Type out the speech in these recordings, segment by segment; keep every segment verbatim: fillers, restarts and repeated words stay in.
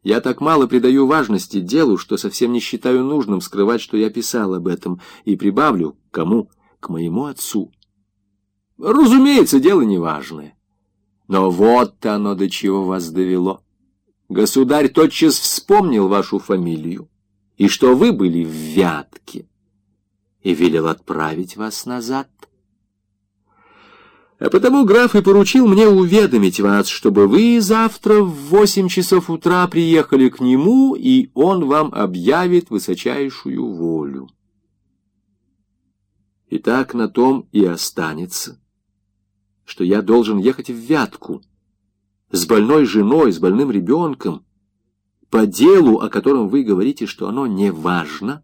Я так мало придаю важности делу, что совсем не считаю нужным скрывать, что я писал об этом, и прибавлю, кому? К моему отцу. Разумеется, дело неважное. Но вот оно до чего вас довело. Государь тотчас вспомнил вашу фамилию, и что вы были в Вятке, и велел отправить вас назад. А потому граф и поручил мне уведомить вас, чтобы вы завтра в восемь часов утра приехали к нему, и он вам объявит высочайшую волю. И так на том и останется, что я должен ехать в Вятку с больной женой, с больным ребенком, по делу, о котором вы говорите, что оно не важно.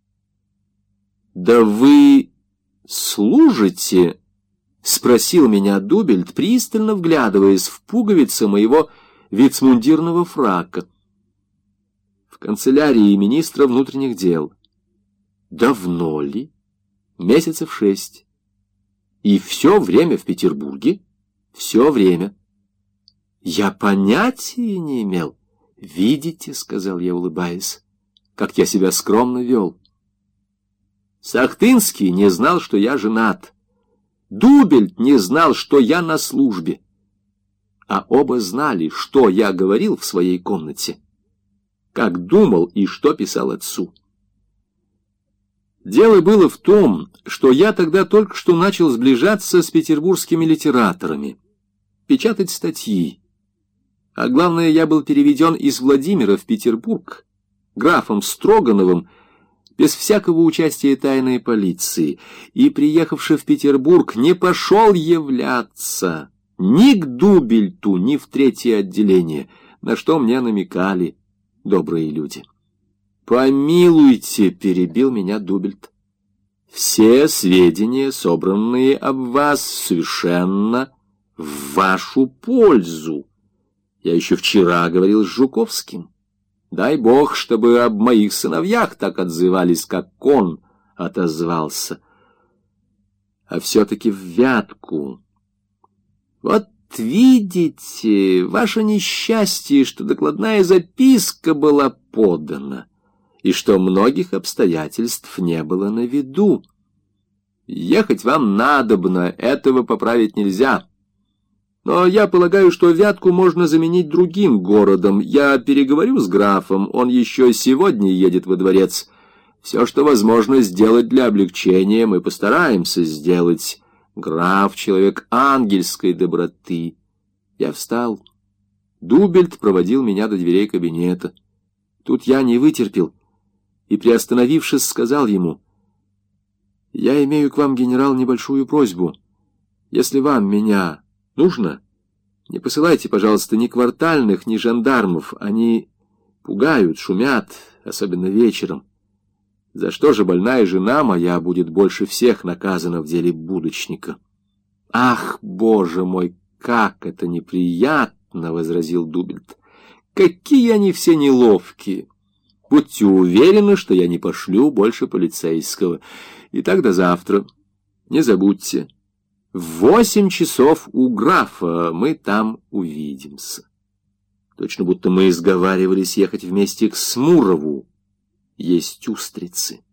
Да вы служите... — спросил меня Дубельт, пристально вглядываясь в пуговицы моего вицмундирного фрака. — В канцелярии министра внутренних дел. — Давно ли? — Месяцев шесть. — И все время в Петербурге? — Все время. — Я понятия не имел. — Видите, — сказал я, улыбаясь, — как я себя скромно вел. Сахтынский не знал, что я женат. Дубельт не знал, что я на службе. А оба знали, что я говорил в своей комнате, как думал и что писал отцу. Дело было в том, что я тогда только что начал сближаться с петербургскими литераторами, печатать статьи. А главное, я был переведен из Владимира в Петербург графом Строгановым, без всякого участия тайной полиции, и, приехавши в Петербург, не пошел являться ни к Дубельту, ни в третье отделение, на что мне намекали добрые люди. «Помилуйте», — перебил меня Дубельт, — «все сведения, собранные об вас, совершенно в вашу пользу. Я еще вчера говорил с Жуковским. Дай бог, чтобы об моих сыновьях так отзывались, как он отозвался. А все-таки в Вятку. Вот видите, ваше несчастье, что докладная записка была подана, и что многих обстоятельств не было на виду. Ехать вам надобно, этого поправить нельзя. Но я полагаю, что Вятку можно заменить другим городом. Я переговорю с графом, он еще сегодня едет во дворец. Все, что возможно сделать для облегчения, мы постараемся сделать. Граф — человек ангельской доброты. Я встал. Дубельт проводил меня до дверей кабинета. Тут я не вытерпел и, приостановившись, сказал ему: «Я имею к вам, генерал, небольшую просьбу. Если вам меня нужно, не посылайте, пожалуйста, ни квартальных, ни жандармов. Они пугают, шумят, особенно вечером. За что же больная жена моя будет больше всех наказана в деле будочника?» «Ах, боже мой, как это неприятно!» — возразил Дубельт. «Какие они все неловкие! Будьте уверены, что я не пошлю больше полицейского. Итак, до завтра. Не забудьте. В восемь часов у графа, мы там увидимся». Точно будто мы изговаривались ехать вместе к Смурову есть устрицы.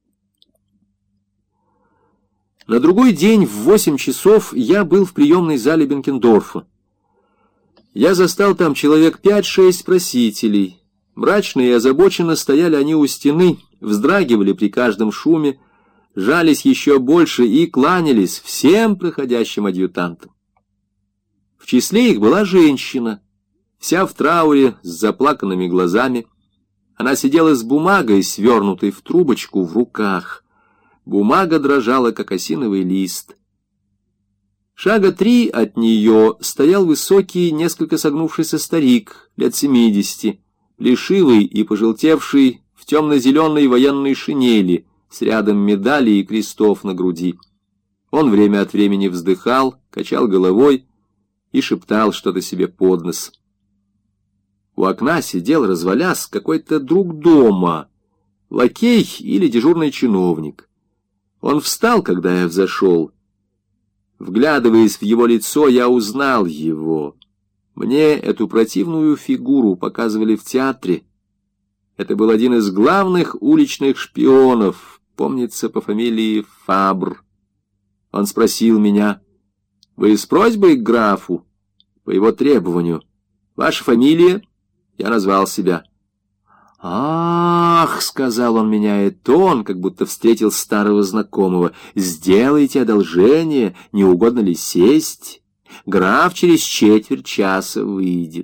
На другой день в восемь часов я был в приемной зале Бенкендорфа. Я застал там человек пять-шесть просителей. Мрачно и озабоченно стояли они у стены, вздрагивали при каждом шуме, жались еще больше и кланялись всем проходящим адъютантам. В числе их была женщина, вся в трауре, с заплаканными глазами. Она сидела с бумагой, свернутой в трубочку, в руках. Бумага дрожала, как осиновый лист. Шага три от нее стоял высокий, несколько согнувшийся старик, лет семидесяти, плешивый и пожелтевший, в темно-зеленой военной шинели, с рядом медалей и крестов на груди. Он время от времени вздыхал, качал головой и шептал что-то себе под нос. У окна сидел, развалясь, какой-то друг дома, лакей или дежурный чиновник. Он встал, когда я взошел. Вглядываясь в его лицо, я узнал его. Мне эту противную фигуру показывали в театре. Это был один из главных уличных шпионов, помнится, по фамилии Фабр. Он спросил меня: «Вы с просьбой к графу?» По его требованию. «Ваша фамилия?» Я назвал себя. «Ах!» — сказал он, меняя тон, как будто встретил старого знакомого. «Сделайте одолжение, не угодно ли сесть? Граф через четверть часа выйдет».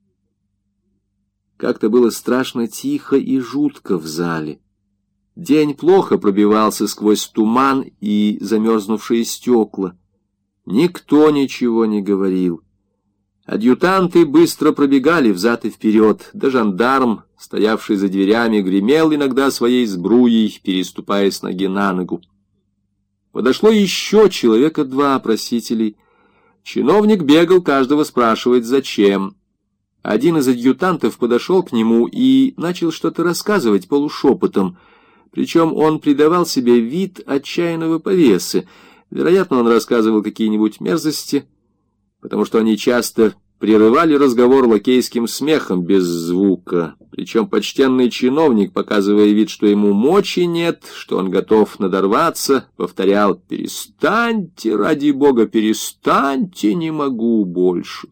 Как-то было страшно тихо и жутко в зале. День плохо пробивался сквозь туман и замерзнувшие стекла. Никто ничего не говорил. Адъютанты быстро пробегали взад и вперед, да жандарм, стоявший за дверями, гремел иногда своей сбруей, переступая с ноги на ногу. Подошло еще человека два просителей. Чиновник бегал каждого спрашивать, зачем. Один из адъютантов подошел к нему и начал что-то рассказывать полушепотом, причем он придавал себе вид отчаянного повесы. Вероятно, он рассказывал какие-нибудь мерзости, потому что они часто прерывали разговор лакейским смехом без звука. Причем почтенный чиновник, показывая вид, что ему мочи нет, что он готов надорваться, повторял: «Перестаньте, ради бога, перестаньте, не могу больше».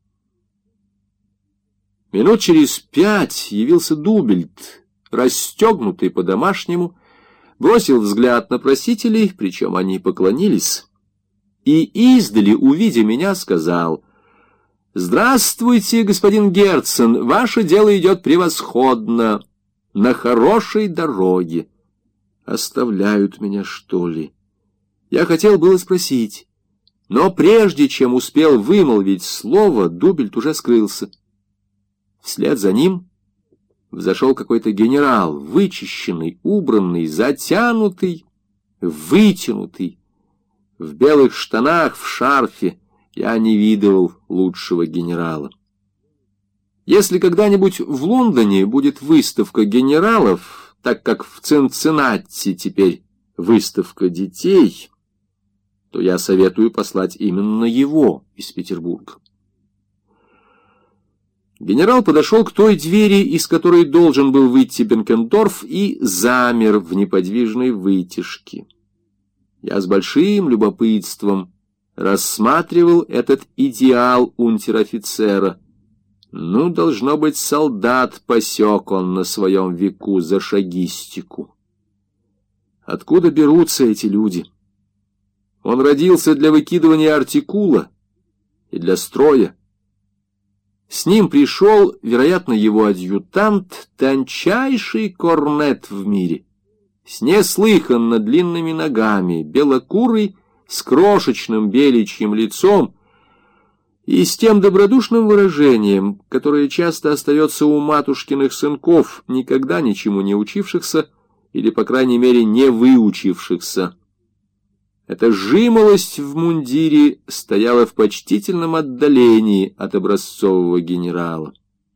Минут через пять явился Дубельт, расстегнутый по-домашнему, бросил взгляд на просителей, причем они поклонились, и издали, увидя меня, сказал: «Здравствуйте, господин Герцен, ваше дело идет превосходно, на хорошей дороге». Оставляют меня, что ли? Я хотел было спросить, но прежде чем успел вымолвить слово, Дубельт уже скрылся. Вслед за ним взошел какой-то генерал, вычищенный, убранный, затянутый, вытянутый, в белых штанах, в шарфе. Я не видывал лучшего генерала. Если когда-нибудь в Лондоне будет выставка генералов, так как в Цинциннати теперь выставка детей, то я советую послать именно его из Петербурга. Генерал подошел к той двери, из которой должен был выйти Бенкендорф, и замер в неподвижной вытяжке. Я с большим любопытством рассматривал этот идеал унтер-офицера. Ну, должно быть, солдат посек он на своем веку за шагистику. Откуда берутся эти люди? Он родился для выкидывания артикула и для строя. С ним пришел, вероятно, его адъютант, тончайший корнет в мире, с неслыханно длинными ногами, белокурый, с крошечным беличьим лицом и с тем добродушным выражением, которое часто остается у матушкиных сынков, никогда ничему не учившихся или, по крайней мере, не выучившихся. Эта жимолость в мундире стояла в почтительном отдалении от образцового генерала.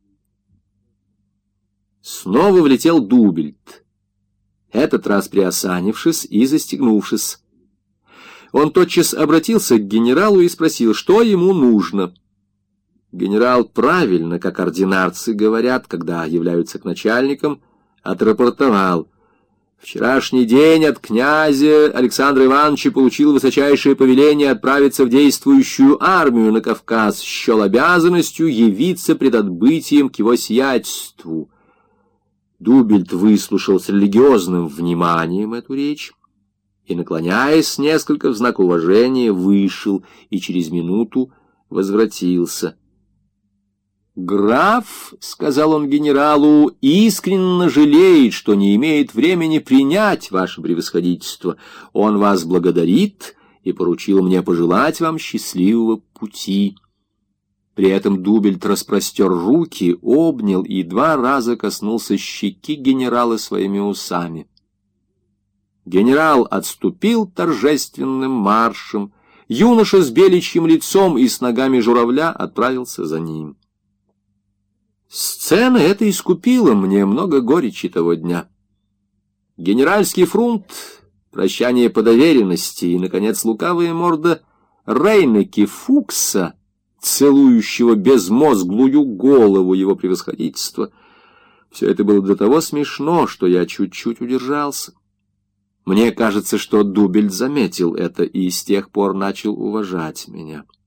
Снова влетел Дубельт, этот раз приосанившись и застегнувшись. Он тотчас обратился к генералу и спросил, что ему нужно. Генерал правильно, как ординарцы говорят, когда являются к начальникам, отрапортовал: «Вчерашний день от князя Александра Ивановича получил высочайшее повеление отправиться в действующую армию на Кавказ, счел обязанностью явиться пред отбытием к его сиятельству». Дубельт выслушал с религиозным вниманием эту речь и, наклоняясь несколько в знак уважения, вышел и через минуту возвратился. «Граф, — сказал он генералу, — искренне жалеет, что не имеет времени принять ваше превосходительство. Он вас благодарит и поручил мне пожелать вам счастливого пути». При этом Дубельт распростер руки, обнял и два раза коснулся щеки генерала своими усами. Генерал отступил торжественным маршем, юноша с беличьим лицом и с ногами журавля отправился за ним. Сцена эта искупила мне много горечи того дня. Генеральский фрунт, прощание по доверенности и, наконец, лукавая морда Рейнеки Фукса целующего безмозглую голову его превосходительства. Все это было до того смешно, что я чуть-чуть удержался. Мне кажется, что Дубельт заметил это и с тех пор начал уважать меня.